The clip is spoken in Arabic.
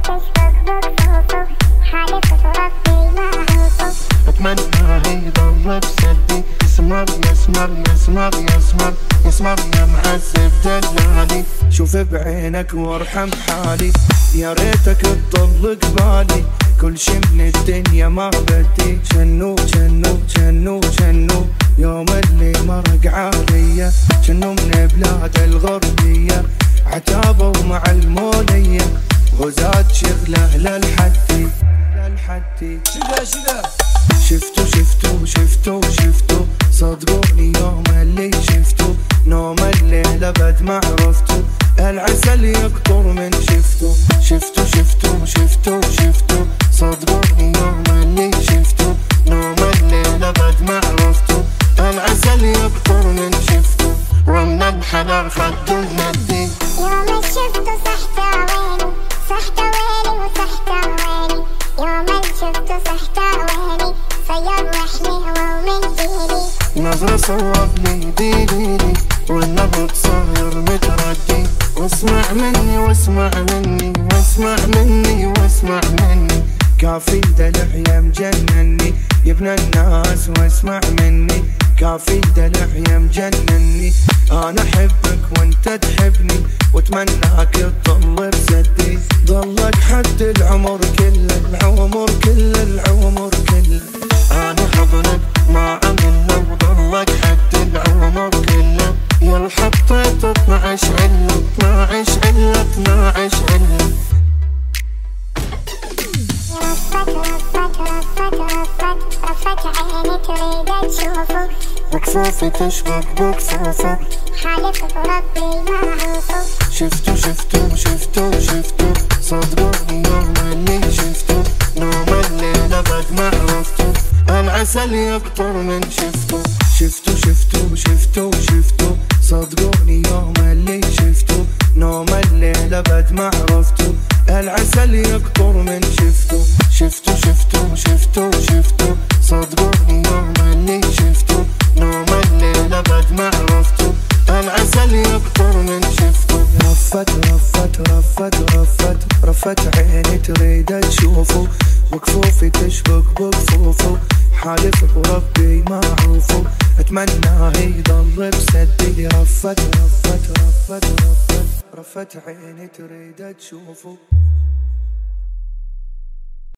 اتمنى يضل بسدي يسمر يسمر يسمر يسمر يسمر يا معذب دلالي. شوف بعينك وارحم حالي، يا ريتك تضل قبالي. كل شي من الدنيا ما بدي، جنو جنو جنو جنو يوم اللي مرق عليا. جنو من بلاد الغربية عتابه مع المولية، وزاد شغله للحدي للحدي. شفتو شفتو شفتو شفتو صدقوني يوم اللي شفتو، نوم الليل ابد ما عرفتو، العسل يقطر من شفتو. شفتو شفتو شفتو شفتو صدقوني يوم اللي شفتو، نوم الليل ابد ما عرفتو، العسل يقطر من شفتو، ومن الحلال خدو المدي. يوم شفتو صحت عويني صحت عويني وصحت عويني، يوم شفتو صحت عويني صير وحلي ومن ديني. نظرة صوبني ديني والنبض صاير متردي، واسمع مني واسمع مني واسمع مني واسمع مني. كافي دلع يا مجنني يا ابن الناس واسمع مني، كافي دلع يا مجنني. انا احبك وانت تحبني، واتمناك تضل بسدي، ضلك حد العمر كله العمر كله العمر كله. انا حضنك ما عملنا وضلك حد العمر كله، يا حطيت 12 علة 12 علة 12 علة. رفت عيني تريد تشوفه، بكفوفي تشبك بكفوفه، حالف بربي ما عوفه. شفتو شفتو شفتو شفتو صدقوني يوم اللي شفتو، نوم الليل ابد ما عرفتو، العسل يقطر من شفتو. شفتو شفتو شفتو شفتو صدقوني يوم اللي شفتو، نوم الليل ابد ما عرفتو، العسل يقطر من شفتو. شفتو شفتو شفتو شفتو صدقوني يوم اللي شفتو، نوم الليل ابد ما عرفتو، العسل يقطر من شفتو. رفت رفت رفت رفت رفت عيني تريد تشوفه، وكفوفي تشبك بكفوفه، حالف بربي ما عوفه، اتمناه يضل بسدي. رفت رفت رفت رفت رفت عيني تريد تشوفه.